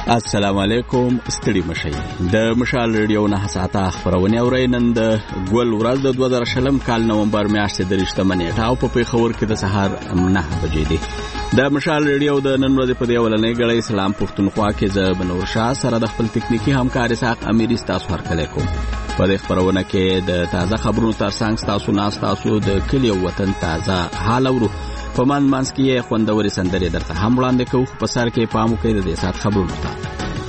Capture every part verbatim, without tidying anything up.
السلام علیکم. ستړي مشئ. د مشال ریډیو نه ساعته خبرونه اورئ. نن د ګول ورځ د دوه زره شلم کال نومبر میاشتې د رښتمنې نیټه او په پیښور کې د سهار نه بجې دي. د مشال ریډیو د نن ورځې په دی ولنې غړې سلام پښتونخوا کې ز بنور شاه سره د خپل تکنیکی همکار اسحاق امیری تاسو هرکلی کوم. په دې خبرونه کې د تازه خبرونو ترڅنګ تاسو نه تاسو د کلی وطن تازه حال اورو. په من منځ کې خوندوري سندرې درته هم وړاندې کوو. په سر کې پام وکړئ د دې سات خبرونو ته.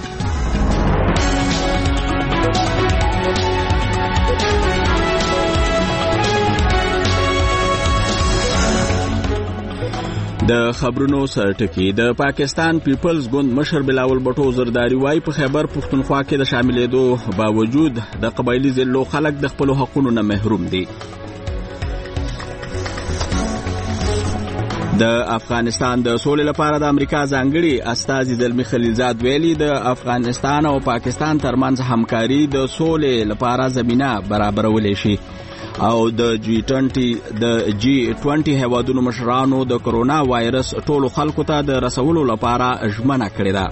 د خبرونو سرټکی. د پاکستان پیپلز ګوند مشر بلاول بټو زرداری وای په خیبر پښتونخوا کې د شاملېدو باوجود د قبایلی ضلعو خلک د خپل حقوقو نه محروم دي. د افغانستان د سولې لپاره د امریکا ځانګړي استازي زلمی خلیلزاد ویلي د افغانستان او پاکستان ترمنځ همکاري د سولې لپاره زمينه برابرولې شي او د جی بیس د جی بیس هیوادونو مشرانو د کرونا وایرس ټولو خلکو ته د رسولو لپاره ژمنه کړې ده.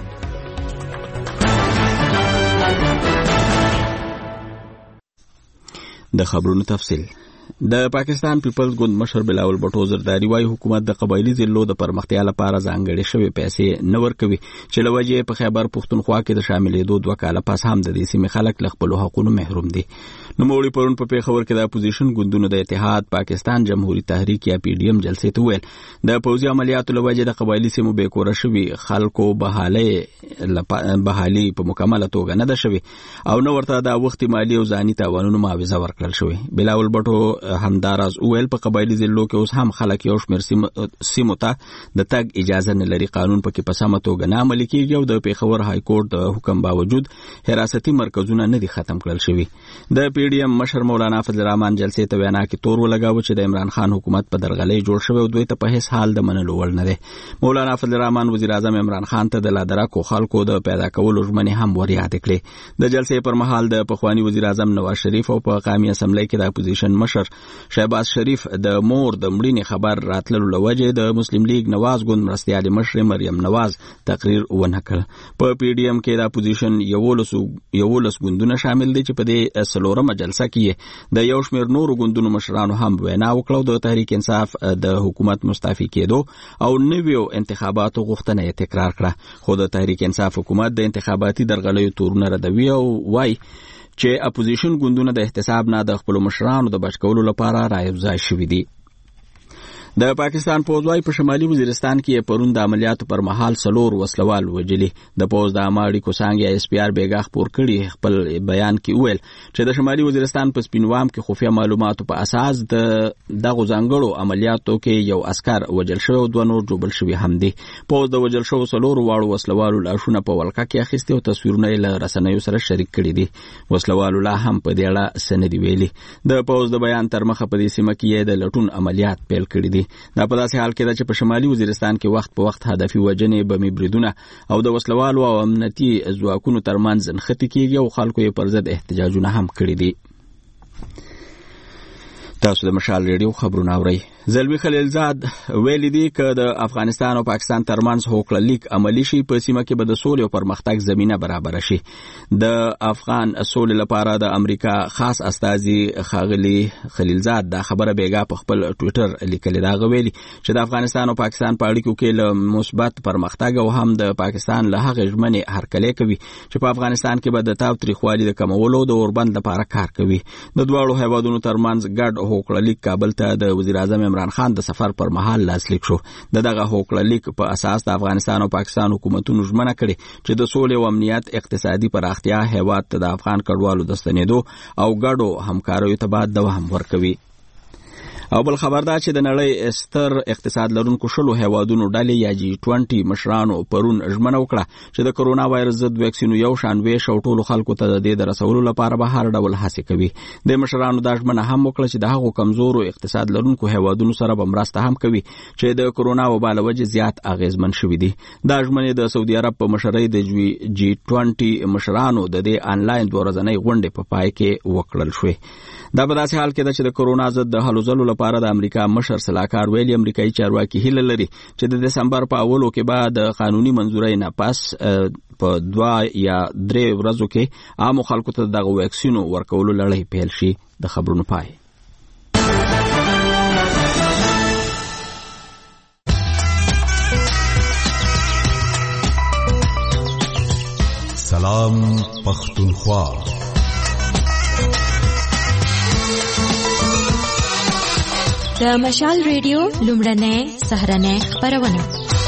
د خبرونو تفصیل. د پاکستان پیپلز ګوند مشر بلاول بټو زرداری وای حکومت د قبایلی ضلعو د پرمختیا لپاره ځانګړي شوی پیسې نه ورکوي چې لوجه په خیبر پښتونخوا کې د شاملېدو دوه کاله پس هم د دې سیمې خلک له خپل حقوقو محروم دي. نو موري پرون په پیښور کې د اپوزیشن ګوندونو د اتحاد پاکستان جمهوریت تحریک یا پی ډی ایم جلسې ته ویل د پوځي عملیاتو لوجه د قبایلی سیمو به کور شوی خلکو بهالي بهالي په مکمله توګه نه ده شوی او نو ورته د وخت مالی او ځاني تاوانونو معاوضه ورکړل شوی. بلاول بټو همداراز اویل په قبایلی ضلعو کې اوس هم خلک یو شمېر سیمو ته د تګ اجازه نه لري. قانون پکې په سمه توګه نه عملي کیږي او د پیښور های کورټ د حکم باوجود حراستي مرکزونه نه دي ختم کړل شوي. د پی ډی ایم مشر مولانا فضل الرحمن جلسې ته وینا کې تور ولګاوه چې د عمران خان حکومت په درغلۍ جوړ شوی او دوی ته په هیڅ حال د منلو وړ نه دی. مولانا فضل الرحمن وزیر اعظم عمران خان ته د لادرکو خلکو د پیدا کولو ژمنې هم ور یاد کړې. د جلسې پر مهال د پخوانی وزیر اعظم نواز شریف او په قومي اسمبلی کې د اپوزیشن مشر شهباز شریف د مور د مړینې خبر راتللو لوجه د مسلم لیگ نواز ګوند مرستیال مشر مریم نواز تقریر ونه کړ. په پی ډی ایم کې د اپوزیشن یولس یولس ګوندونه شامل دي چې په دې څلورمه جلسه کې د یو شمېر نورو ګوندونو مشرانو هم وینا وکړه د تحریک انصاف د حکومت مستعفي کېدو او نویو انتخاباتو غوښتنه یې تکرار کړه. خو د تحریک انصاف حکومت د انتخاباتي درغلیو تورونه ردوي او وای چې اپوزیشن ګوندونه د احتساب نه د خپل مشرانو د بچ کولو لپاره رايوځای شوي دي. د پاکستان پوځ وايي په شمالي وزیرستان کې پرون د عملیاتو پر مهال څلور وسلوال وجلي. د پوځ د اماړي کوسانګ اس پی آر بیګا خبر کړي خپل بیان کې ویل چې د شمالي وزیرستان په سپینوام کې خفیه معلوماتو په اساس د دغه ځانګړو عملیاتو کې یو عسكر وجل شو او دوه نور جوړل شوي هم دي. پوځ د وجل شو څلور واړو وسلوالو لاشونه په ولکه کې اخیستي او تصویرونه یې له رسنیو سره شریک کړي دي. وسلوالو لا هم په دې اړه سندې ویلي. د پوځ د بیان تر مخه په دې سیمه کې د لټون عملیات پیل کړي دي. دا په داسې حال کې ده چې په شمالي وزیرستان کې وخت په وخت هدفي وجنې بمي بریدونه او د وسلوالو او امنیتي ځواکونو ترمنځ نښتې کېږي او خلکو یې پر ضد احتجاجونه هم کړي دي. تاسو د مشال ریډیو خبرونه اورئ. زلمی خلیلزاد ویلي دي که د افغانستان او پاکستان ترمنځ هوکړه لیک عملی شي په سیمه کې به د سولې او پرمختګ زمینه برابر شي. د افغان سولې لپاره د امریکا خاص استازي ښاغلي خلیلزاد دا خبره بیګا په خپل ټوئیټر لیکلې. دا غویلي چې د افغانستان او پاکستان په اړیکو کې له مثبت پرمختګ او هم د پاکستان له هغې ژمنې هرکلی کوي چې په افغانستان کې به د تاوتریخوالي د کمولو د اوربند لپاره کار کوي. د دواړو هیوادونو ترمنځ ګډ هوکړه لیک کابل ته د وزیر اعظم عمران خان د سفر پر مهال لاسلیک شو. د دغه هوکړه لیک په اساس د افغانستان او پاکستان حکومتونو ژمنه کړې چې د سولې او امنیت اقتصادي پراختیا هیواد ته د افغان کډوالو د ستنېدو او ګډو همکاریو ته باید دوام ورکوي. او بل خبر دا چې د نړۍ ستر اقتصاد لرونکو شلو هیوادونو ډلې یا جی بیس مشرانو پرون ژمنه وکړه چې د کرونا وایرس ضد ویکسینو یو شان ویش او ټولو خلکو ته د دې د رسولو لپاره به هر ډول هڅې کوي. د مشرانو دا ژمنه هم وکړه چې د هغو کمزورو اقتصاد لرونکو هیوادونو سره به مرسته هم کوي چې د کرونا وبا له وجې زیات اغیزمن شوي دي. دا ژمنې د سعودي عرب په مشرۍ د جی بیس مشرانو د دې آنلاین دوه ورځنۍ غونډې په پای کې وکړل شوې. دا په داسې حال کې ده چې د کرونا ضد د هلو ځلو لپاره د امریکا مشر سلاکار ویلي امریکایي چارواکي هیله لري چې د دسمبر په اولو کې بعد د قانوني منظورۍ نه پس په دوا یا درې ورځو کې عام خلکو ته دغه واکسینو ورکولو لړۍ پیل شي. د خبرونو پای. سلام پختونخوا. د مشال ریډیو لومړنۍ سهرنۍ خبرونه.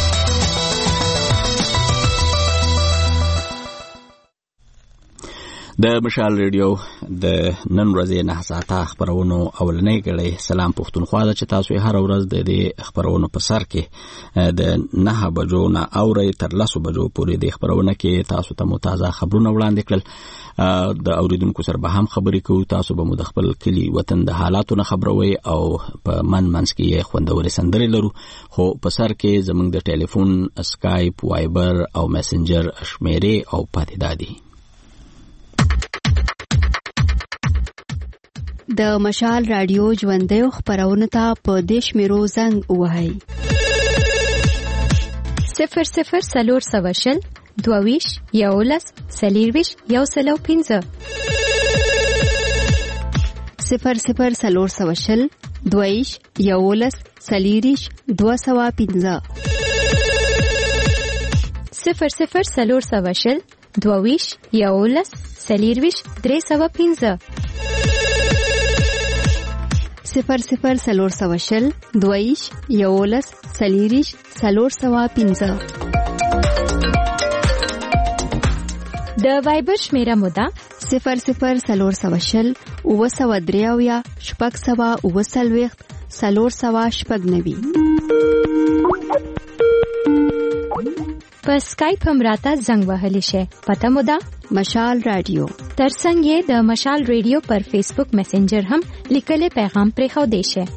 د مشال ریډیو د نن ورځې نه ساعته خبرونو اولنۍ غړي سلام پختونخوا د چې تاسو هر ورځ د دې خبرونو په سر کې د نه بجو نه اوري تر لسو بجو پورې د خبرونه کې تاسو ته متازه خبرونه وړاندې کړل. د اوریدونکو سره به هم خبرې کوو. تاسو به مو د خپل کلی وطن د حالاتو نه خبروي او په من منځ کې خوندورې سندرې لرو. خو په سر کې زموږ د ټلیفون، اسکایپ، وایبر او میسنجر شمیرې او پاتې دادي. د مشال رادیو ژوندۍ خبرونه ته په دیش میرو زنګ وهاي صفر صفر سلور سواشل دوویش یولس سلیرویش یو سلو پینزه صفر صفر سلور سواشل دوویش یولس سلیریش دو سوا پینزه صفر صفر سلور سواشل دوویش یولس سلیرویش درې سوا پینزه صفر صفر سلور سواشل دویش یولس سلیریش سلور سوا پینزه. د وایبر شمیره مودا صفر صفر سلور سواشل اوه سوا دریاویا شپږ سوا اوه سلویخت سلور سوا شپږ نوي. په سکایپ هم راته زنګ وهلی شي. پته مودا مشال رادیو. ترڅنګ یې د مشال ریډیو پر فیسبوک میسنجر هم لیکلي پیغام پرې خو دی شي.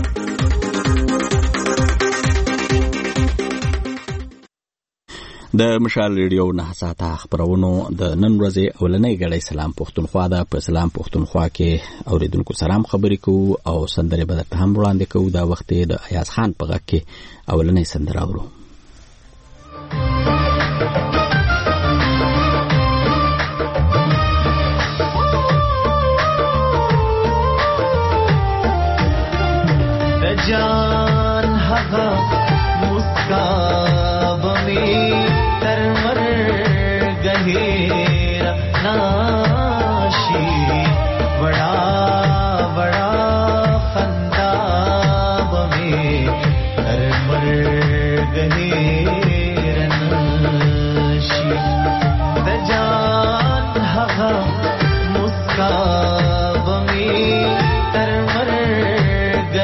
د مشال ریډیو نه ساعته خبرونو د نن ورځې اولنۍ غړي سلام پختونخوا ده. په سلام پختونخوا کې اوریدونکو سلام خبرې کوو او سندرې به درته هم وړاندې کوو. دا وخت د ایاز خان په غږ کې اولنۍ سندره اورو. جان هغه مسکا بمي تر مرګ ناشي بڑا بڑا خندا بمي تر مرګ ناشي د جان هغه مسکا بمي تر مرګ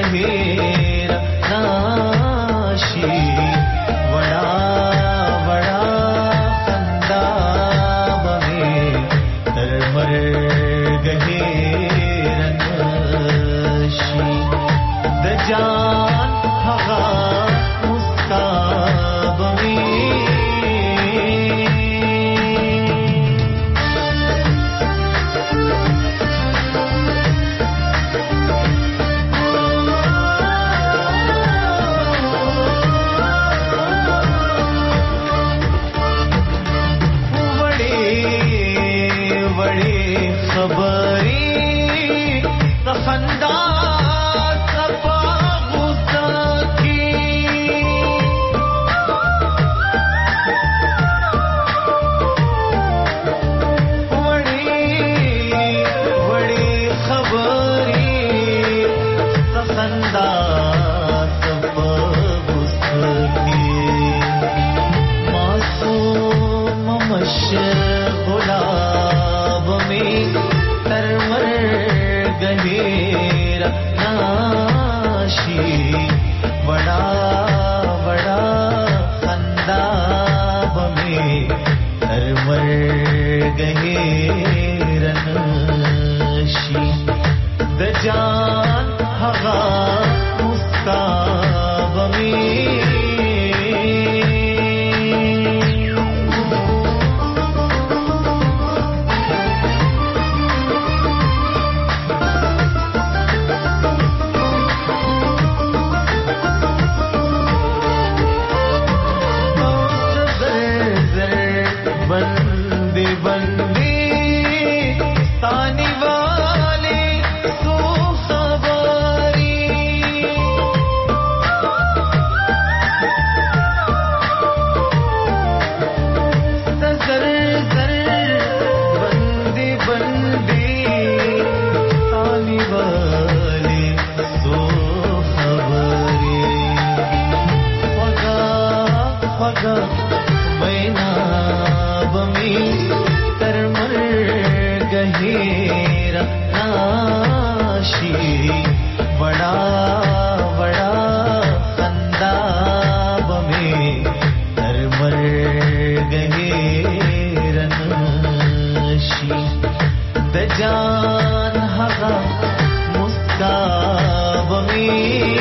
جان هغه مسکا بمی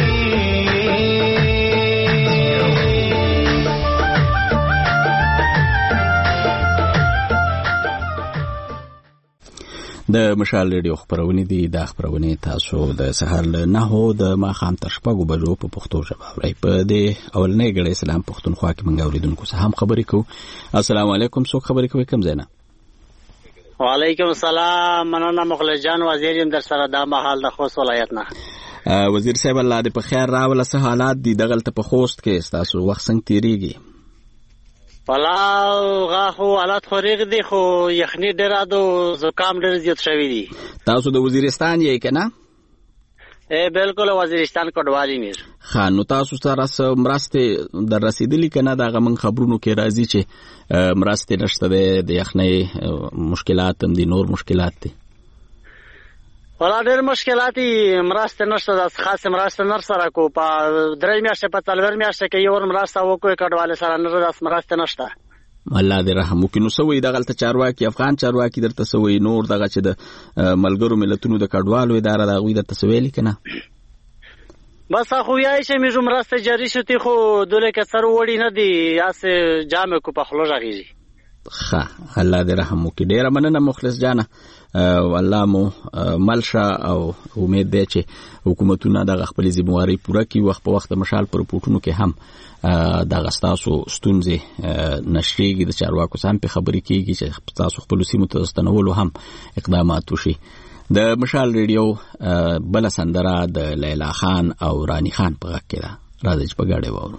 د مشال ریډیو خبرونه دي د خبرونه تاسو د سهار له نهو د ماخام تر شپږو بجو په پښتو ژبه اورئ. په دې اولنۍ غړې سلام پښتونخوا کې موږ اوریدونکو سره هم خبرې کوو. السلام علیکم. څوک خبرې کوي؟ کوم ځای نه؟ وعلیکم السلام. مننه مخلص جان وزیر يم در سره د مهال د خوست ولایت نه. وزیر صاحب الله دې په خیر راوله. څه حالات دي دغلته په خوست کې؟ تاسو وخت څنګه تیریږي؟ ولا غاخو حالات خوريغ دي خو یخني ډیر دو زکام ډیر زیات شوی دي. تاسو د وزیرستان یې کنه؟ اے بالکل وزیرستان کوډوالی میر. خان نو تاسو سره مرسته در رسیدلی کنه؟ دغه من خبرونو کې راځي چې مرسته نشته د یخني مشکلات هم دي، نور مشکلات دي. ولا ډیر مشکلات مرسته نشته، د خاص مرسته نر سره کو په درې میاشتې په څلور میاشتې کې یو مرسته وکړي کډواله سره نه د مرسته نشته. الله دې رحم وکړي. نو سوي دغلته چارواکي افغان چارواکي درته سوي نور دغه چې د ملګرو ملتونو د کډوالو اداره د غوي د تسویل کنه؟ بس خو یای چې میجو مرسته جاری شتي خو دوله کې سر وړي نه دي یاسه جامه کو په خلوجه غیږي. ښه الله دې رحم وکړي. ډیره مننه مخلص جانه. والله مو ملشه او امید دی چې حکومتونه دغه خپل ذمہواری پوره کړي. وخت په وخت مشال پر پورټونو کې هم دغه تاسو ستونزې نشریږي، د چارواکو سم په خبرې کېږي چې تاسو خپل سیمو ته ستنولو هم اقدامات وشي. د مشال ریډیو بل سندره د لیلا خان او رانی خان په غږ کې ده. راځي چې په ګاډي وورو.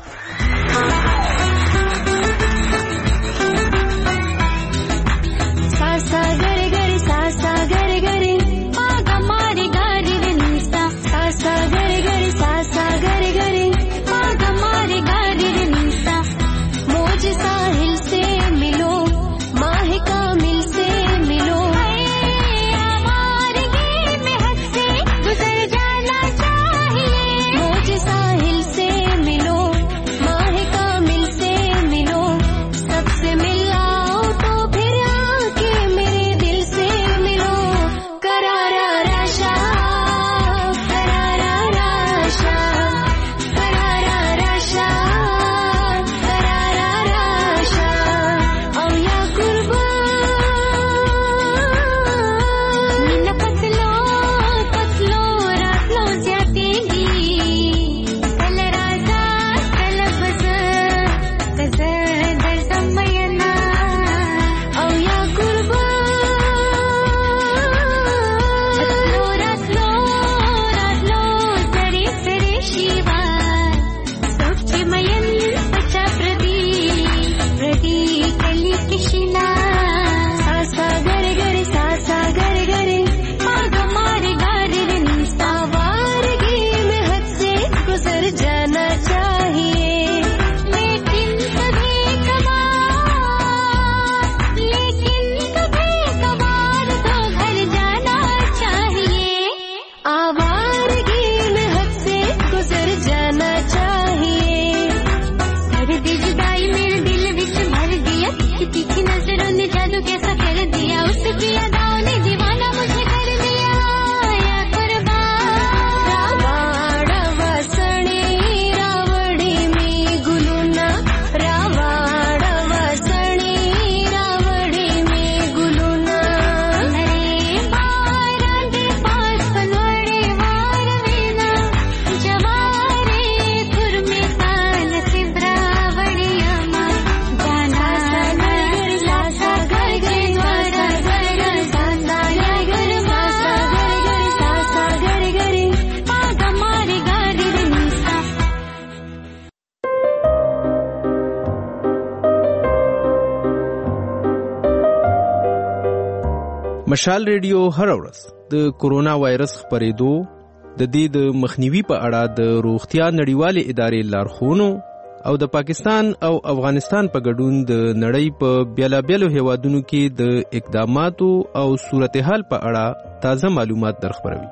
مشال ریډیو هر ورځ د کورونا وایرس خپرېدو د دې د مخنیوي په اړه د روغتیا نړیوالې ادارې لارښوونو او د پاکستان او افغانستان په ګډون د نړۍ په بیلابیلو هیوادونو کې د اقداماتو او صورتحال په اړه تازه معلومات درخبروي.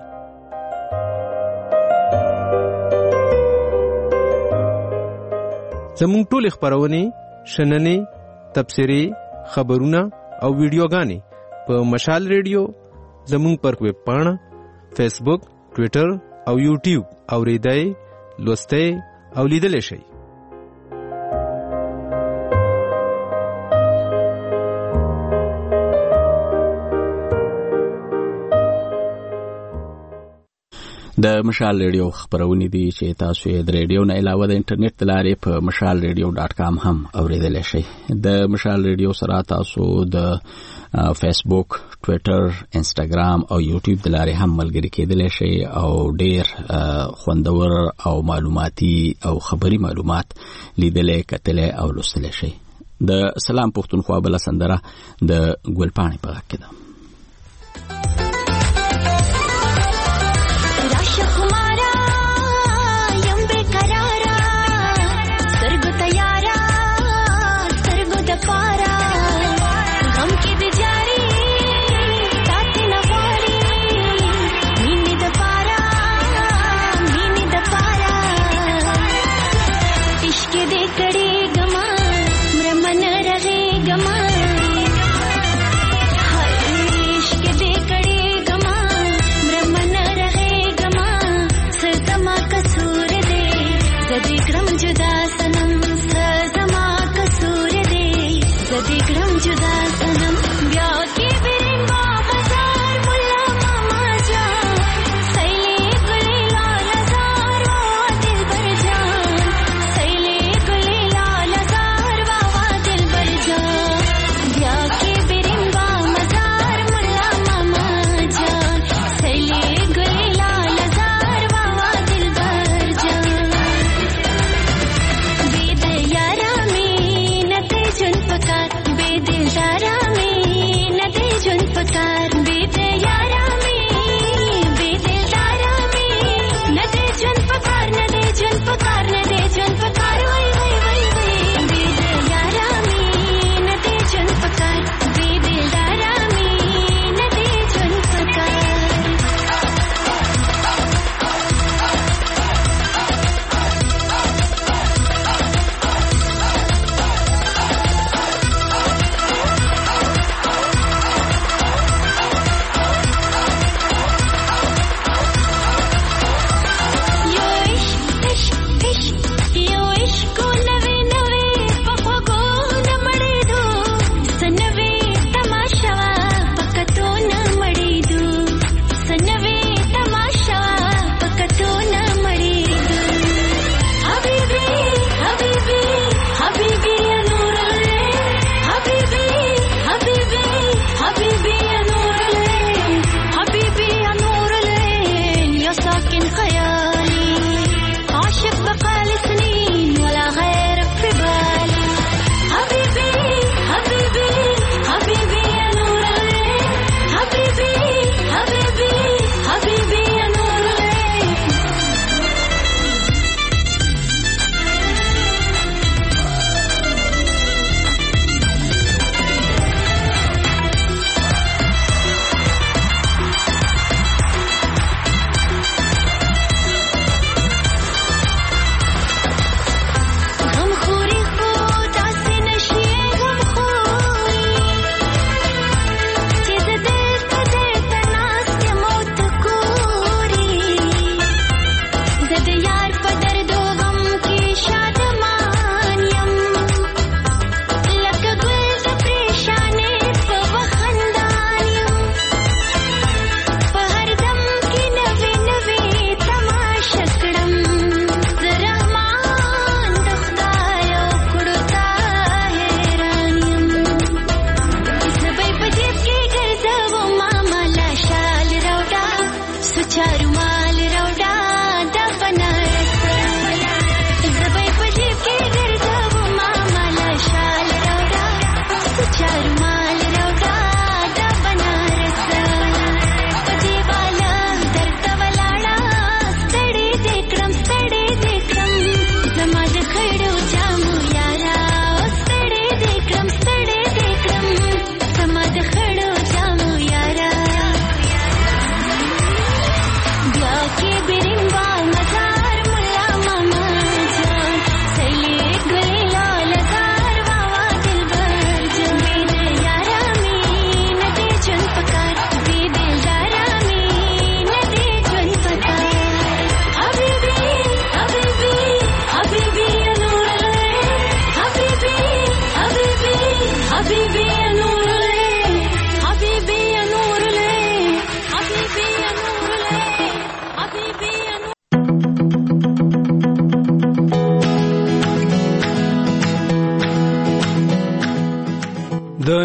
زموږ ټول خبرونه، شننې، تبصرې، خبرونه او ویډیوګانې په مشال ریډیو زموږ پر ویب پاڼه، فیسبوک، ټویټر او یوټیوب اوریدای، لوستای او لیدلی شئ. د مشال ریډیو خبرونه دي چې تاسو یې د ریډیو نه علاوه د انټرنیټ لارې په مشال ریډیو ډاټ کام هم اوریدلی شئ. د مشال ریډیو سره تاسو د فیسبوک، ټویټر، انسټاګرام او یوټیوب د لارې هم ملګري کېدلی شئ او ډیر خوندور او معلوماتي او خبري معلومات لیدلی، کتلی او لوستلی شئ. د سلام پښتونخوا بله سندره د ګلپاڼې په غږ کې ده. Yeah.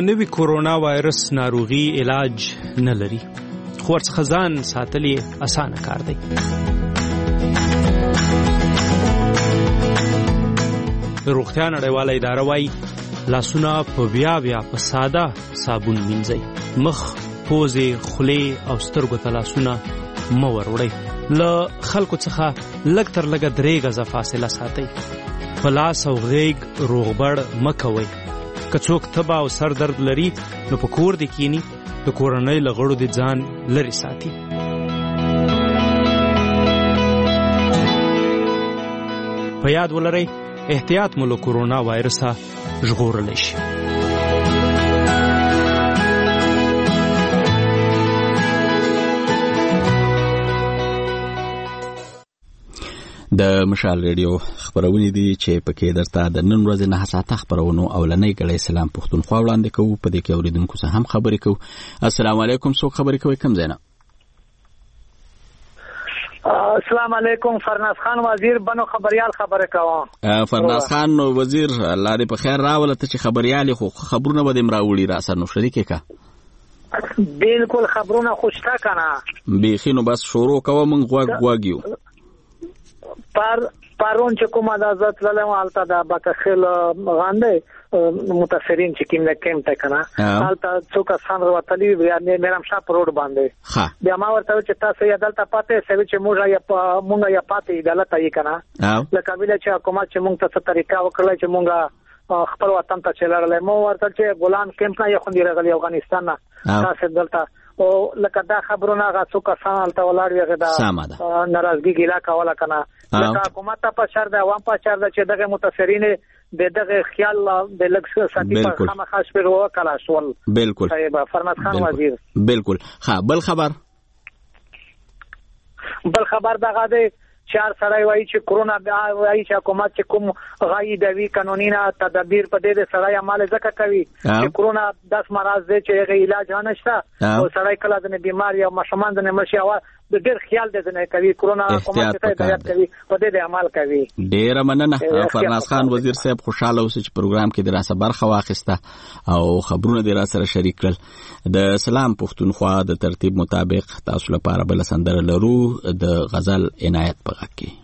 نوي کورونا وایرس ناروغي علاج نه لري، خو ورڅخه ځان ساتل یې اسانه کار دی. روغتیا نړیواله اداره وایي لاسونه په بیا بیا په ساده صابون مینځئ. مخ، پوزې، خولې او سترګو ته لاسونه مه وروړئ. له خلکو څخه لږ تر لږه درې غزه فاصله ساتئ. په لاس او غیږ روغبړ مه کوئ. که څوک تبه او سر درد لري نو په کور دې کینی، د کورنۍ له غړو دې ځان لرې ساتي. په یاد ولرئ احتیاط مو له کورونا وایرسه ژغورلی شي. د مشال ریډیو خبرونه دي چې پکې درته د نن ورځې نه ساعته خبرونو اولنۍ غړې سلام پښتونخوا وړاندې کوو. په دې کې اوریدونکو سره هم خبرې کوو. السلام علیکم. څوک خبرې کوي؟ کوم ځای نه؟ السلام علیکم. فرناز خان وزیر بنو خبريال خبره کوم. فرناز خان وزیر الله دې په خیر راوله. ته چې خبريال خو خبرونه به دې مراوړي را سره نو شریکه کا. بالکل خبرونه خوشتا کنه. بیخي نو بس شروع کوه مونږ غوږ غوږیو. پر پرون چې کومه د ذات لالم حالت د بکخل غانده متاثرین چې کیم نه کیم ته کنه حالت څوک سان وروتلی یعنی میرم شاپ روډ باندې بیا ما ورته چې تاسو یې دلته پاتې سوي چې موږ یې مونږ یې پاتې دلته یې کنه لکه ویل چې حکومت چې مونږ ته طریقه وکړه چې مونږ خپل وطن ته چلړلې مو ورته چې ګلان کیمپ نه یې خوندې راغلی افغانستان نه تاسو دلته او لکه دا خبرونه غاڅو کسان ته ولاړ ویغه دا ناراضګي ګیلا کوله کنه لکه حکومت ته په شر دا وام په شر دا چې دغه متاثرین د دغه خیال د لږ ساتي په خامخاش پر وکړه شول. بالکل صاحب فرناز خان وزیر. بالکل. ها بل خبر بل خبر دغه دی چار سړی وایي چې کرونا وایي چې حکومت چې کوم غایي دوی قانوني نه تدابیر په دې د سړی عمل ځکه کوي چې کرونا داس مرض دی چې هغه علاج نشته او سړی کله د بیمار یا مشمان د نمشي او د ډېر خیال د نه کوي کرونا حکومت ته هدایت کوي په دې د عمل کوي. ډېر مننه فرناز خان وزیر صاحب. خوشاله اوسئ چې پروګرام کې دراسه برخه واخیسته او خبرونه دې را سره شریک کړل. د سلام پښتونخوا د ترتیب مطابق تاسو لپاره بل سندره لرو د غزل عنایت په غږ کې.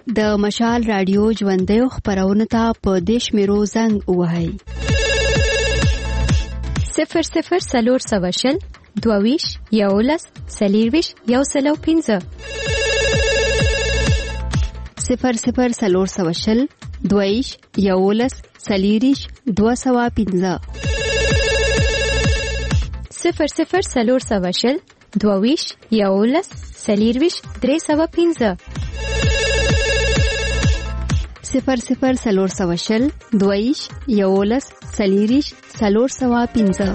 د مشال رادیو ژوندۍ خبرونه ته په دیش میرو زنګ وهاي صفر صفر سلور سواشل دوویش یولس سلیرویش یو سلو پینزه صفر صفر سلور سواشل دوویش یولس سلیریش دو سوا پینزه صفر صفر سلور سواشل دوویش یولس سلیرویش درې سوا پینزه صفر صفر سلور سواشل دویش یولس سلیریش سلور سوا پینزه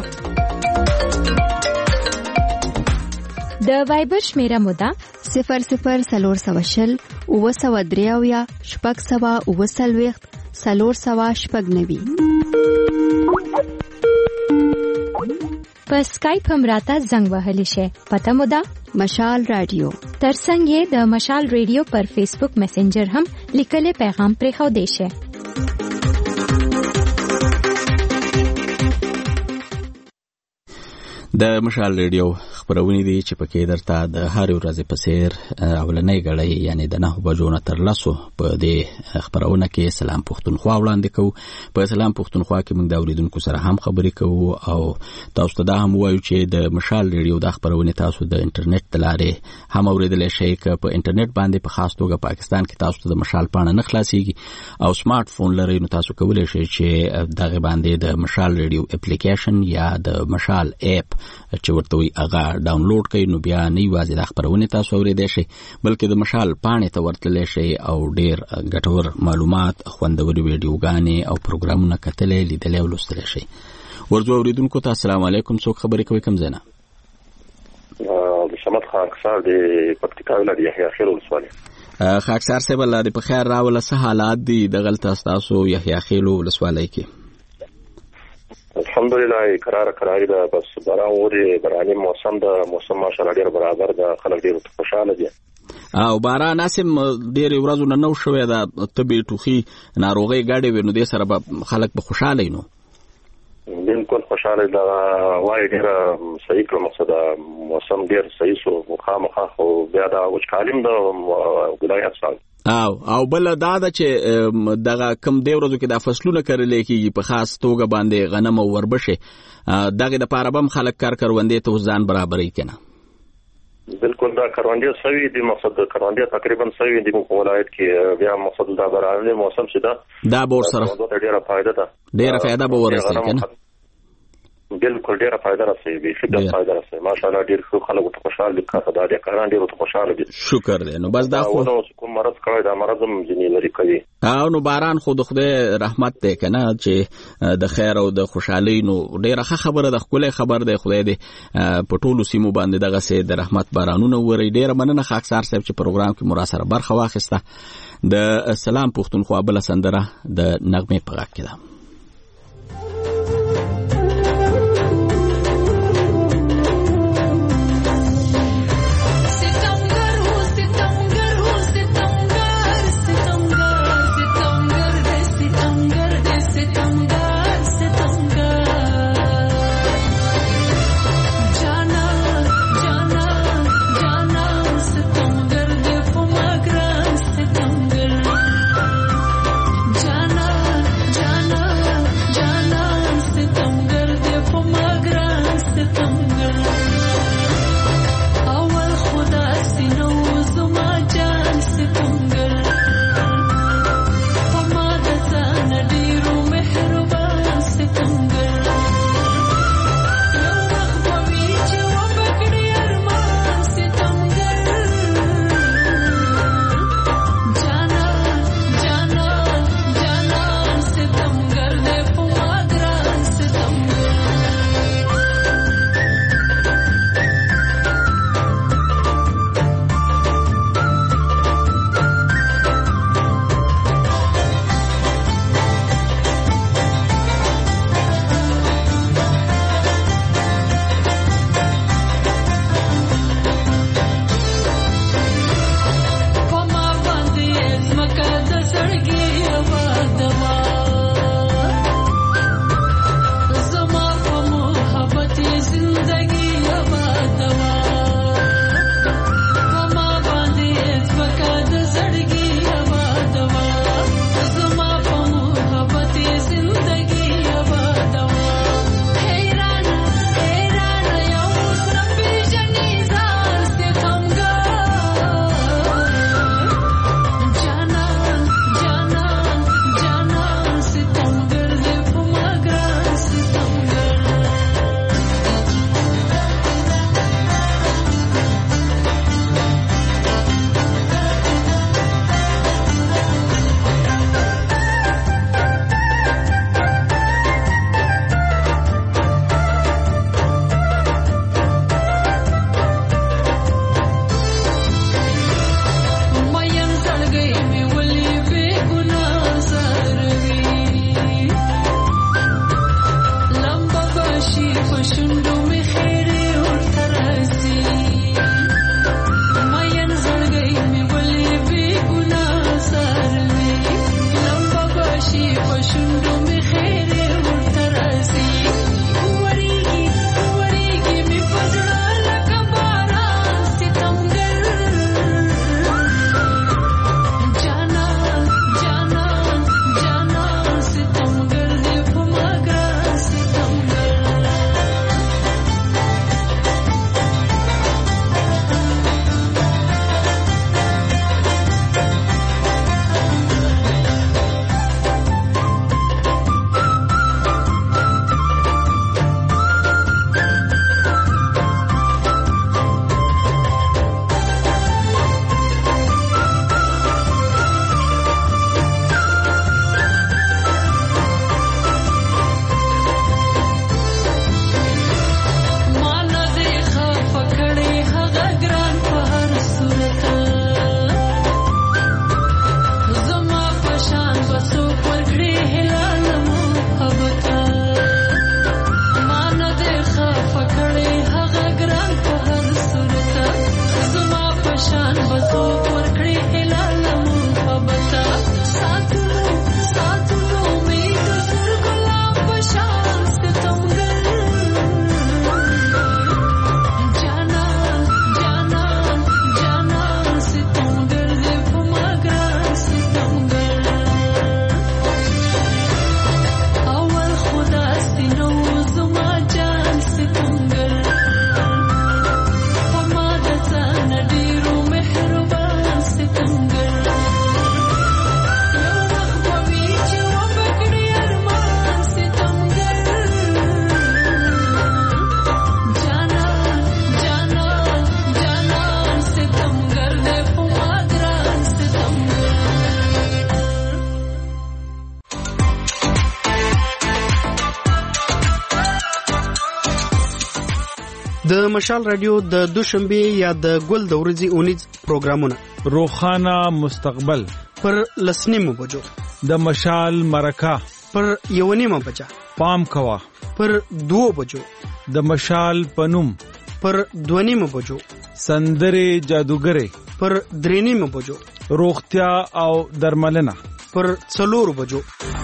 د وایبر شمیره مودا صفر صفر سلور سواشل اوه سوا دریاویا شپږ سوا اوه سلويخت سلور سوا شپږ نوي په اسکایپ هم راته زنګ وهلی شي پته مودا مشال رادیو ترڅنګ یې د مشال رادیو پر فیسبوک میسنجر هم لیکلي پیغام پرې خو دی شي د مشال رادیو خبرونه دي چې پکې درته د هر ورځې په سیر اولنۍ غړې یعنی د نه بجو نه تر لاسو په دې خبرونه کې سلام پښتونخوا وړاندې کوو په سلام پښتونخوا کې موږ د اوریدونکو سره هم خبرې کوو او تاسو ته دا هم وایو چې د مشال رادیو د خبرونه تاسو د انټرنیټ تلارې هم اوریدلای شئ ک په انټرنیټ باندې په خاص توګه پاکستان کې تاسو ته د مشال پاڼه نه خلاصيږي او سمارټ فون لرئ نو تاسو کولای شئ چې دغه باندې د مشال رادیو اپلیکیشن یا د مشال اپ چې ورته وي هغه ډاونلوډ کړئ نو بیا نه یوازې د خبرونه تاسو اورېدای شئ بلکې د مشال پاڼې ته ورتللی شئ او ډېر ګټور معلومات خوندوري ویډیوګانې او پروګرامونه کتلی لیدلی او لوستلی شئ ورځو اورېدونکو ته السلام علیکم څوک خبرې کوي کوم ځای نه صمد خاکسار د پکتیکا ولایت یحیی خیل ولسوالۍ خاکسار صاحب الله دې په خیر راوله څه حالات دي دغلته ستاسو یحیی خیل ولسوالۍ کې الحمدلله قرار قراری ده بس باران وری باراني موسم ده موسم ماشاءالله ډیر برابر ده خلک ډیر خوشاله دي او باران اسم ډیر ورځو نه نو شوې ده طبي ټوخي ناروغي غاډي ورنو دې سره خلک به خوشاله نو بالکل خوشاله ده وای ډیر صحیح کوم مقصد موسم ډیر صحیح سو مخامخه خو بیا دا وچکالم ده ولایت سال او او بل دا د چې دغه کم دی ورځو کې د فصلونه کړل کېږي په خاص توګه باندې غنم او وربشه دغه د پاره بم خلک کار کروندې ته ځان برابرې کنه بالکل دا کروندې سوي دي مقصد کروندې تقریبا سوي دي په ولایت کې بیا مقصد دا برابرې موسم شته دا بور سره ډیره فائدہ ده ډیره فائدہ به ورسې کنه بالکل ډیره فائدہ راځي به شکر فائدہ راځي ماشاءالله ډیر خو خلک ته خوشاله دي کار دا دي کاران ډیر ته خوشاله دي شکر دی نو بس دا خو نو کوم مرض کوي دا مرض هم ځینې لري کوي او نو باران خو د خدای رحمت دی کنه چې د خیر او د خوشحالي نو ډیره خبره د خپل خبر دی خدای دې په ټولو سیمو باندې دغه سي د رحمت بارانونه وري ډیره مننه خاکسار صاحب چې پروګرام کې مراسره برخه واخیسته د سلام پښتونخوا بل سندره د نغمه پغا کې ده Jana د مشال رادیو د دوشنبه یا د ګل د ورځې اونیز پروګرامونه روخانه مستقبل پر لسنیمو بجو د مشال مرکه پر یونیمه بجا پام کوا پر دو بجو د مشال پنوم پر دونیمه بجو سندره جادوګره پر درینیمه بجو روغتیا او درملنه پر څلور بجو.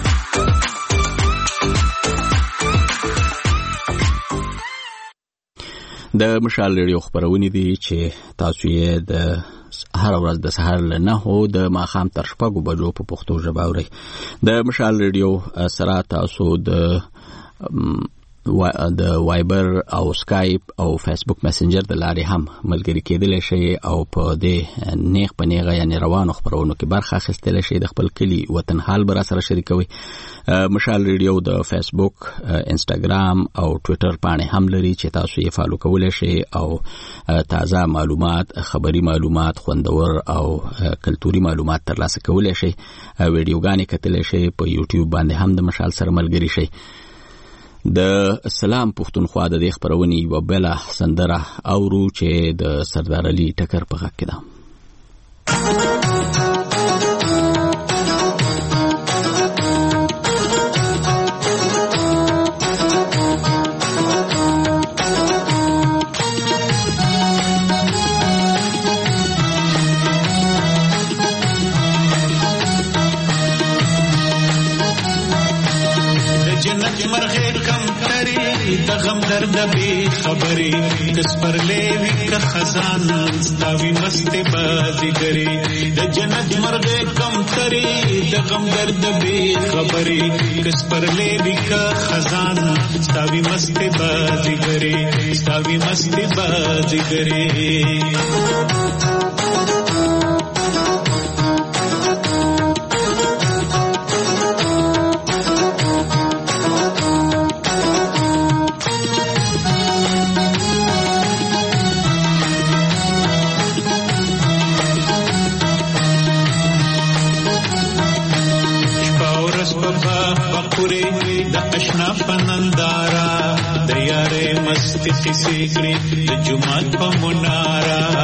د مشال ریډیو خبرونه دي چې تاسو یې د هر ورځ د سهار له نهو د ماښام تر شپږو بجو په پښتو ژبه اورئ. د مشال ریډیو سره تاسو د د وایبر او سکایپ او فیسبوک میسنجر د لارې هم ملګری کېدلی شئ او په دې نیغ په نیغه یعنی روانو خبرونو کې برخه اخیستلی شئ. د خپل کلي وطن حال به راسره شریکوئ. مشال ریډیو د فیسبوک، انسټاګرام او ټویټر پاڼې هم لري چې تاسو یې فالو کولی شئ او تازه معلومات، خبري معلومات، خوندور او کلتوري معلومات ترلاسه کولی شئ. ویډیوګانې کتلی شئ. په یوټیوب باندې هم د مشال سره ملګری شئ. د سلام پښتونخوا د دې خبرونې یوه بله سندره اورو چې د سردار علي ټکر په غږ کې ده. غم درد بی خبری کس پر لیوی کا خزان ستاوی مست بازی گری د جنت مرغ کم تری د غم درد بی خبری کس پر لیوی کا خزان ستاوی مست بازی گری ستاوی مست بازی گری. کسی کړي د جمعات په مناره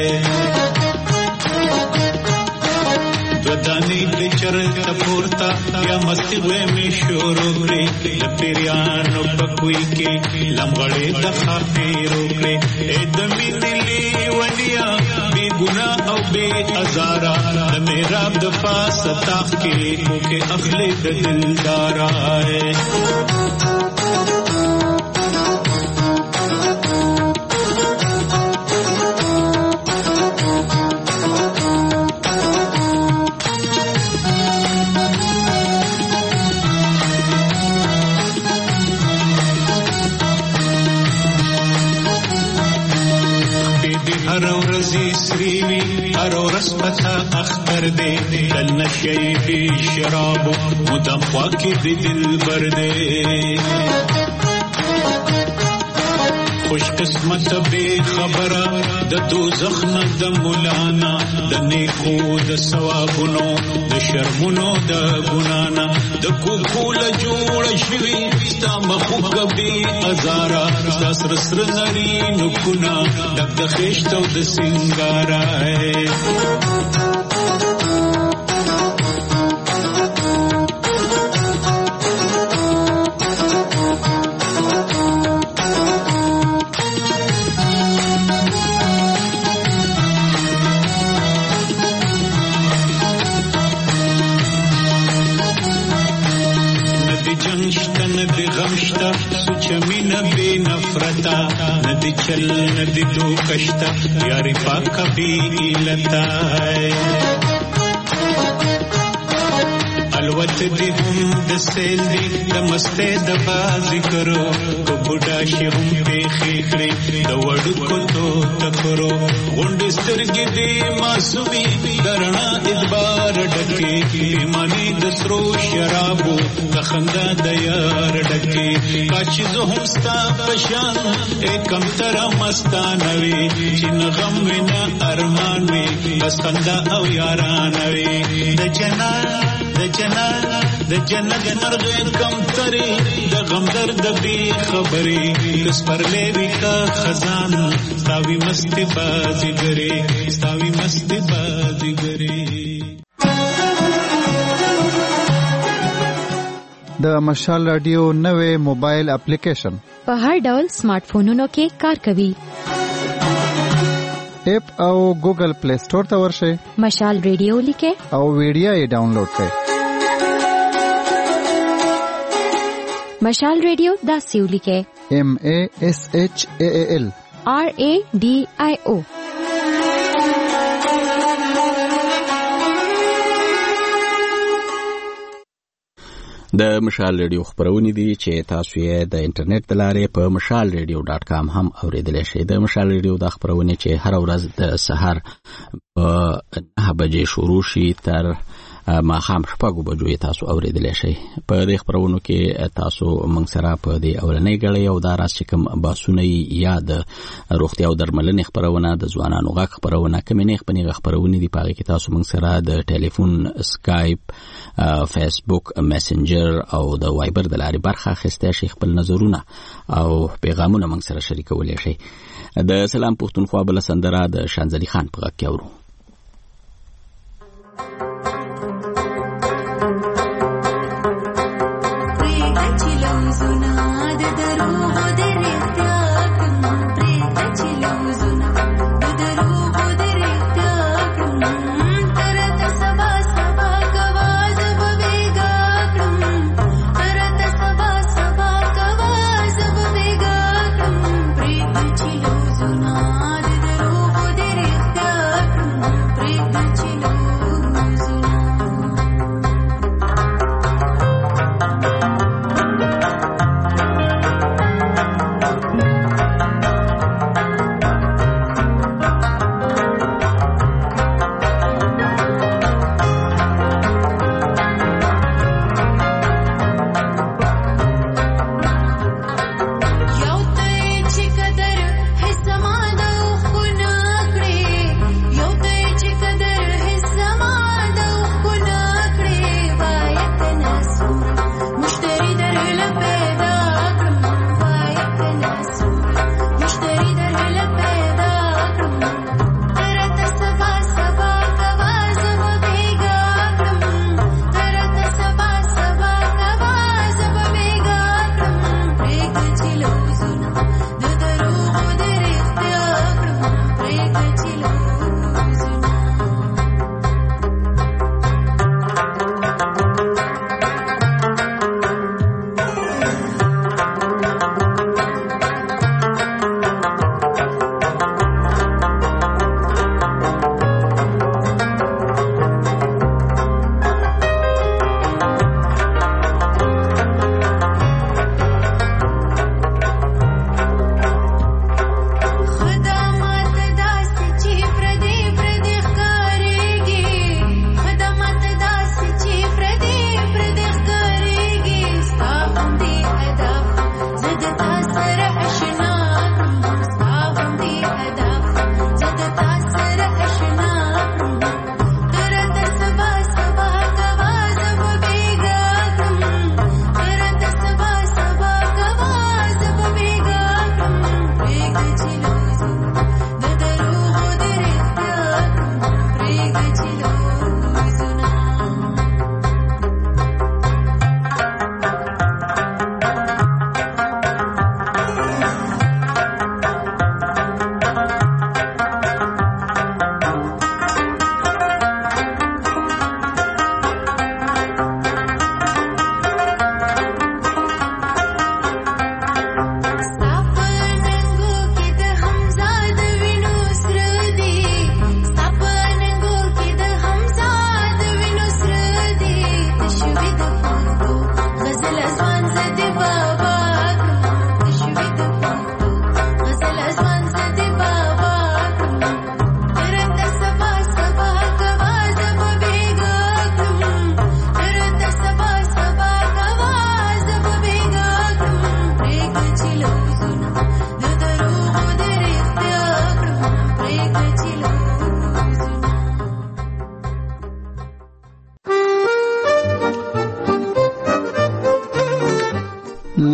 ودانی د چرته پورتا یا مستی وې می شروع کړي د پیرانو په کوی کې لمغړې د خافیرو کړي اې د مینې ولیا بی ګناه او بی ازارا د میراب د پاس تاخ کې موکه اخلي د دلدارا پتا اختر دے دل نشئی بی شراب مدام خواکی دی دل بردے خوش قسمت بے خبر د دوزخ نه د مولانا د نیکو د ثوابونو د شرمونو د ګنانا د کوکول جوړ شوی ستا مخو کبي ازارا ستا سر سر نری نو کنا د خېشتو د سنگارا ندی چل ندی تو کشتا یاری پاک کبھی لتا الوت دی هم د سیل دی د مسته د بازی کرو کو بوډا شي هم په خېخړې د وړو کو تو تکرو غونډ سترګې دی معصومي درنا ادبار ډکه مانی د سرو شرابو د خندا د یار ډکه کاچ زه هم ستا پشان ایکم تر مستانوي چې نغم وینا ارمان وي بس خندا او یاران وي د جنان د جنت د جنت مرغې کم تري د غم درد بي خبري لسپرلې وکا خزان ستاوي مست بازیګري ستاوي مست بازیګري. د مشال رادیو نوې موبایل اپلیکیشن په هر ډول سمارټ فونونو کې کار کوي. اپ او ګوګل پلی سٹور ته ورشئ. مشال رادیو لیکه او ویډیو یې ډاونلوډ کړئ. مشال رادیو دا سیو لیکه M A S H A A L R A D I O. د مشال رادیو خبرونه دي چې تاسو یې د انټرنیټ د لارې په مشال رادیو ډاټ کام هم اوریدلی شئ. د مشال رادیو د خبرونه چې هر ورځ د سحر په نه بجې شروع شي تر ماښام شپږو بجو یې تاسو اوریدلی شئ. په دې خبرونو کې تاسو موږ سره په دې اولنۍ ګړۍ او دا راز چې کوم بحثونه یا د روغتیا او درملنې خبرونه، د ځوانانو غږ خبرونه، کومې نیغ په نیغه خبرونې دي، په هغې کې تاسو موږ سره د ټلیفون، سکایپ، فیسبوک، میسنجر او د وایبر د لارې برخه اخیستی شئ. خپل نظرونه او پیغامونه موږ سره شریکولی شئ. د سلام پښتونخوا بله سندره د شانزلي خان په غږ کې اورو.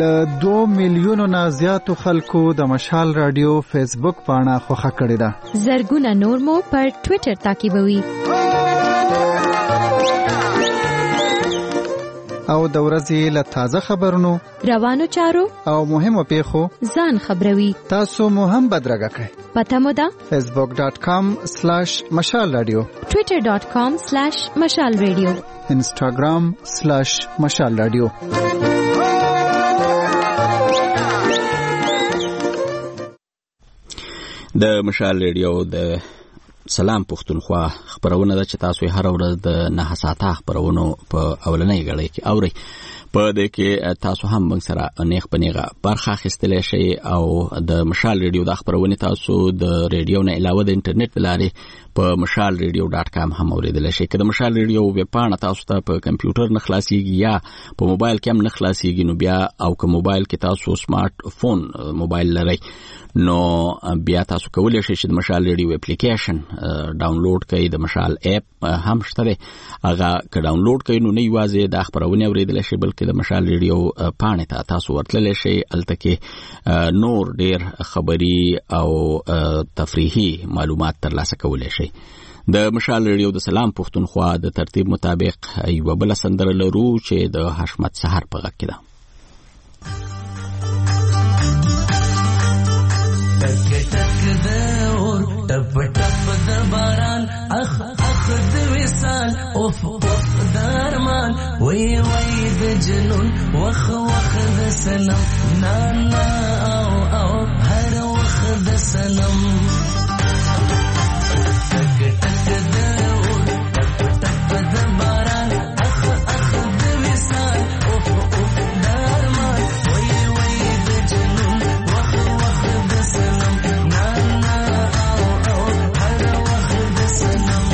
ل دوه میلیونو نه زیاتو خلکو د مشال رادیو فیسبوک پاڼه خوښه کړې ده. زرګونه نور مو پر ټوئیټر تعقیبوي. او د ورځې له تازه خبرونو، روانو چارو او مهمو پیښو ځان خبروي. تاسو مو هم بدرګه کړئ. پته مو ده فیسبوک ډاٹ کام سلیش مشال رادیو، ټوئیټر ډاٹ کام سلیش مشال رادیو، انسټاګرام سلیش مشال رادیو. د مشال رادیو د سلام پښتونخوا خبرونه ده چې تاسو یې هر ورځ د نه ساعته خبرونو په اولنۍ غړۍ کې اورئ. په دې کې تاسو هم موږ سره نیغ په نیغه برخه اخیستلی شئ او د مشال رادیو د خبرونې تاسو د رادیو نه علاوه د انټرنیټ له لارې په مشال رادیو ډاټ کام هم اوریدلی شئ. که د مشال رادیو ویب پاڼه تاسو ته په کمپیوټر نه خلاصیږي یا په موبایل کې هم نه خلاصیږي، نو بیا او که موبایل کې تاسو سمارټ فون موبایل لرئ نو بیا تاسو کولی شئ چې د مشال رادیو اپلیکیشن ډاونلوډ کړئ. د مشال اپ هم شته دی، هغه که ډاونلوډ کړئ نو نه یوازې د خبرونې اوریدلی شئ بلکې د مشال رادیو پاڼې ته تاسو ورتللی شئ. هلته کې نور ډیر خبري او تفریحي معلومات ترلاسه کولی شئ. د مشال رادیو د سلام پښتونخوا د ترتیب مطابق یوه بله سندره لرو چې د حشمت سحر په غږ کې ده. ټک ټک د اور ټپ ټپ د باران اخ اخ د وصال اوف اوف د ارمان وی وی د جنون وخ وخ د سنم نا نا او او هر وخ د سنم. ټک ټک د اور ټپ ټپ د باران اخ اخ د وصال اوف اوف د ارمان وی وی د جنون وخ وخ د سنم نا نا او او هر وخ د سنم.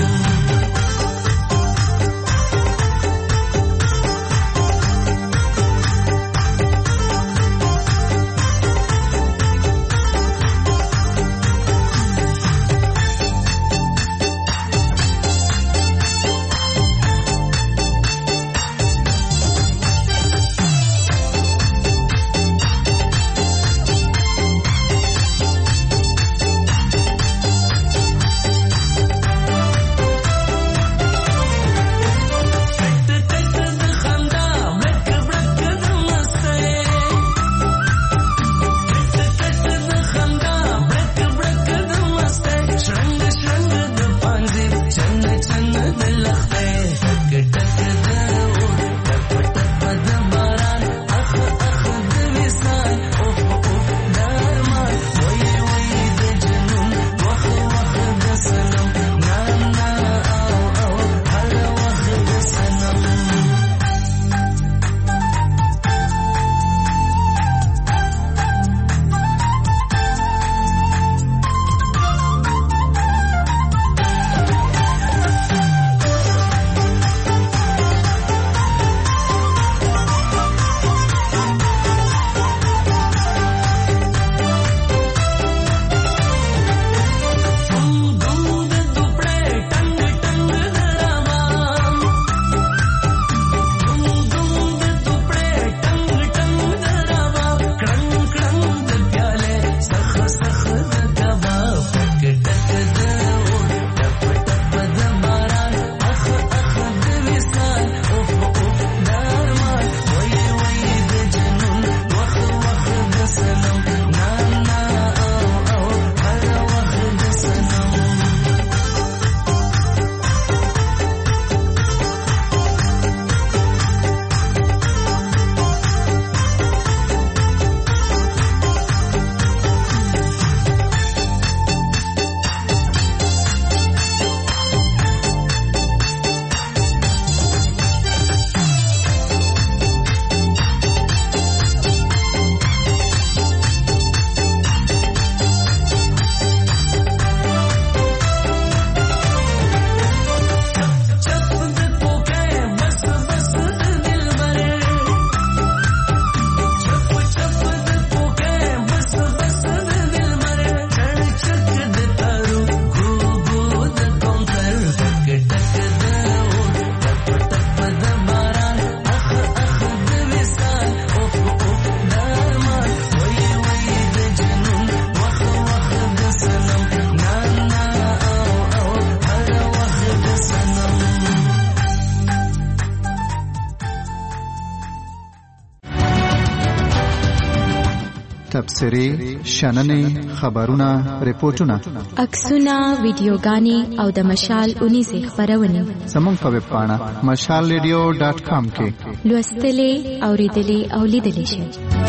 تبصرې شننې خبرونه ریپورتونه عکسونه ویډیوګانې او د مشال اونیزې خبرونه زموږ په ویب پاڼه مشال ریډیو ډاټ کام کې لوستلې اوریدلې او لیدلې شئ.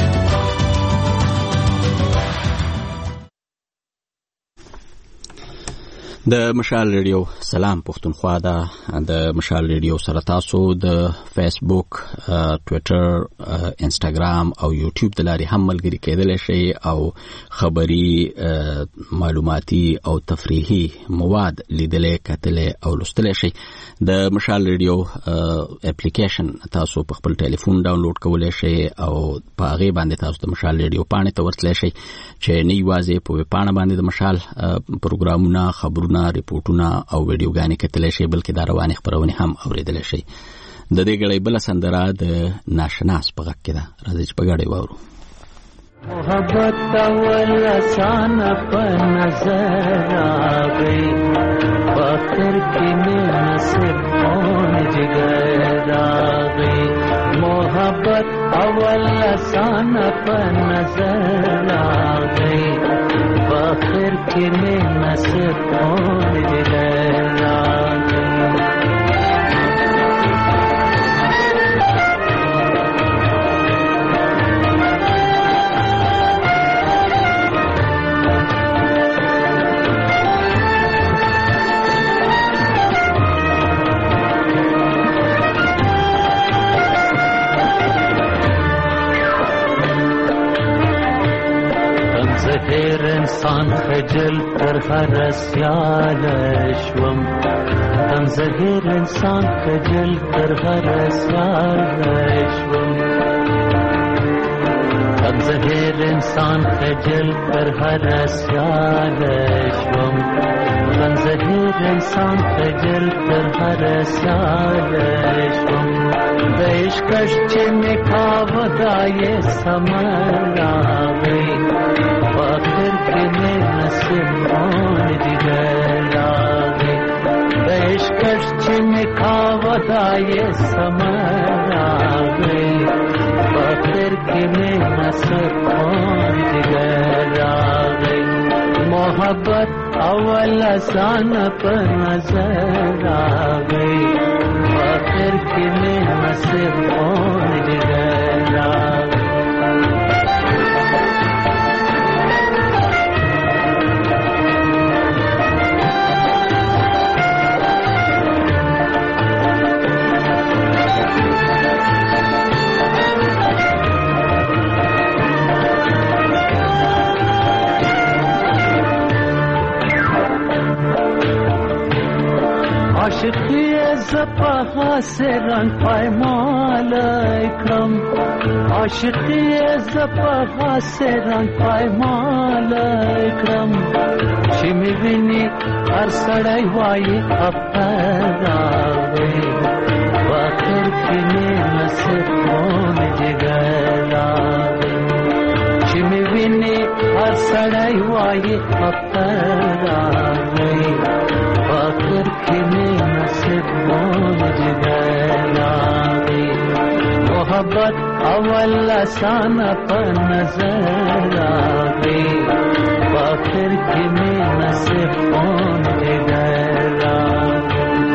د مشال ریډیو سلام پښتونخوا دا د مشال ریډیو سره تاسو د فیسبوک، ټوئیټر، انسټاګرام او یوټیوب د لارې هم ملګري کېدلی شئ او خبري، معلوماتي او تفریحي مواد لیدلې، کتلې او لوستلې شئ. د مشال ریډیو اپلیکیشن تاسو په خپل ټلیفون ډاونلوډ کولای شئ او په هغه باندې تاسو د مشال ریډیو پاڼې ته ورتللی شئ چې نه یوازې په ویب پاڼه باندې د مشال پروګرامونه، خبرونه، ریپورتونه او ویډیوګانې کتلی شئ، بلکې دا روانې خبرونه هم اوریدلی شئ. د دې غړي بل سندره د ناشناس په غږ کې ده. راځئ چې په ګډه واورو. محبت اول آسان په نظر راغی، فاخر کې مې نصیب کون جگر راغی. محبت اول آسان په نظر راغی، فاخر کې مې نصیب کون جگر راغی. هر انسان خجل تر هر سیال شوم، هم زهر انسان خجل تر هر سیال شوم. هم زهر انسان خجل تر هر سیال شوم، هم زهر انسان خجل تر هر سیال شوم. د عشقش چې مې کاوه دا یې سمر راغی، فاخر کې مې نصیب کون جگر راغی. د عشقش چې مې کاوه دا یې سمر راغی، فاخر کې مې نصیب کون جگر راغی. محبت اول آسان په نظر راغی، فاخر کې مې نصیب کون جگر راغی. عاشقی زپا سے رنگ پایمال کرم، عاشقی زپا سے رنگ پایمال کرم. چې مې ویني هر سړی وایي افغان راغی، فاخر کې مې نصیب کون جگر راغی. چې مې ویني هر سړی وایي افغان راغی، فاخر کې مې نصیب کون جگر راغی. محبت اول آسان په نظر راغی، فاخر کې مې نصیب کون جگر راغی.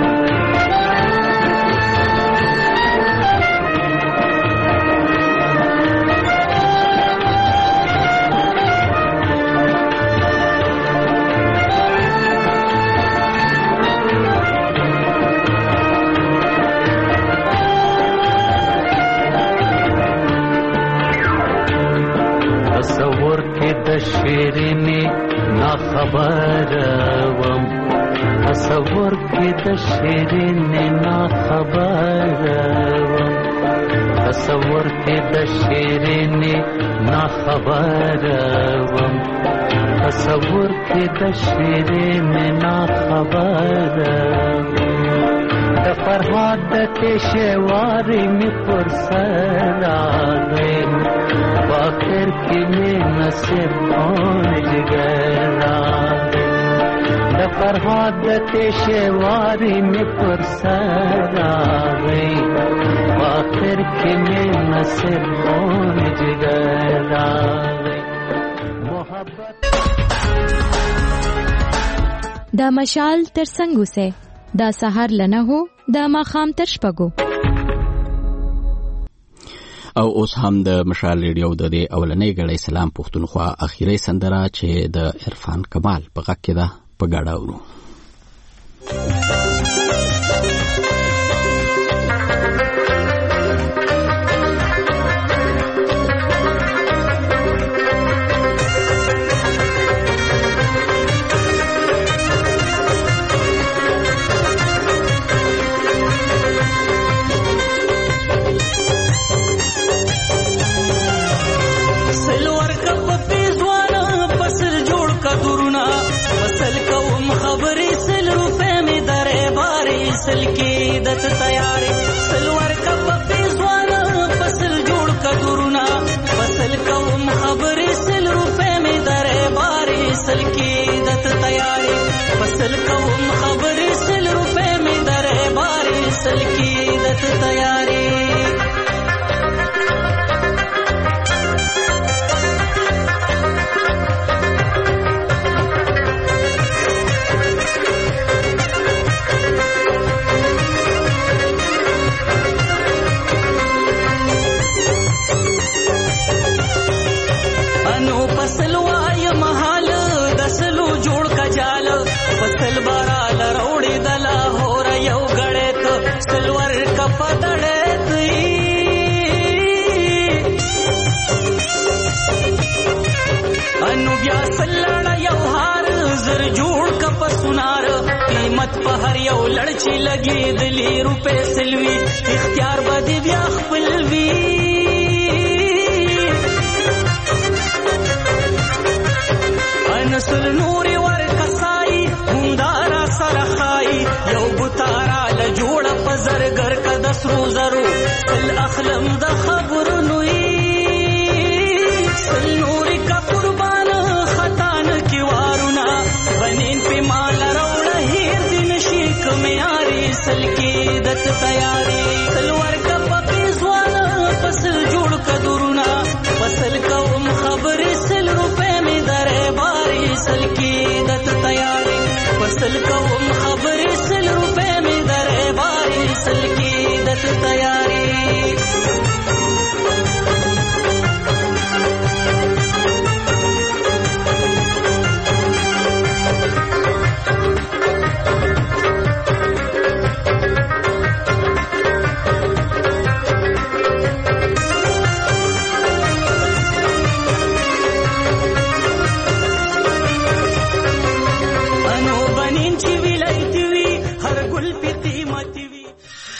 تصور کې د شیرینې نا خبر وم، تصور کې د شیرینې نا خبر وم. تصور کې د شیرینې نا خبر وم، تصور کې د شیرینې نا خبر وم. د فرهاد د پېښوارې مې پر سر راغی، فاخر کې مې نصیب کون جگر راغی. د فرهاد د پېښوارې مې پر سر راغی، فاخر کې مې نصیب کون جگر راغی. د مشال تر څنګ اوسئ. د سهار له نهو د ماښام تر شپږو. او اوس هم د مشال ریډیو د دې اولنۍ غړې سلام پښتونخوا اخیری سندره چې د عرفان کمال په غږ کې ده په ګډه اورو. فصل کې د تیارې سلور کپ پیزوانا فصل جوړ کډورنا فصل کوم خبرې سل روپے می درې بارې سل کې د تیارې فصل کوم خبرې سل روپے می درې بارې سل کې د تیارې فصل بارا لروڑی دلا ہو رہیو گڑے تو سلور کپ دڑے تئی انو بیا سلڑا یو ہار زر جوڑ کپ سنار قیمت پہر یو لڑچی لگی دلی روپے سلوی اختیار بدی بیا خپلوی انسل نوری ور کسائی هندارا سرخائی یو بطارا لجوڑا پزرگر کا دسرو زرو سل اخلم دا خبر نوی سل نوری کا قربان خطان کی وارونا بنین پی مال روڑا ہیر دن شیک میاری سل کی دت تیاری سلور کا پپیزوانا فصل جوڑ کا درونا فصل کوم خبر سل روپے میں درے باری سل کی دت تیاری فصل کوم خبر سل روپے میں درے باری سل کی دت تیاری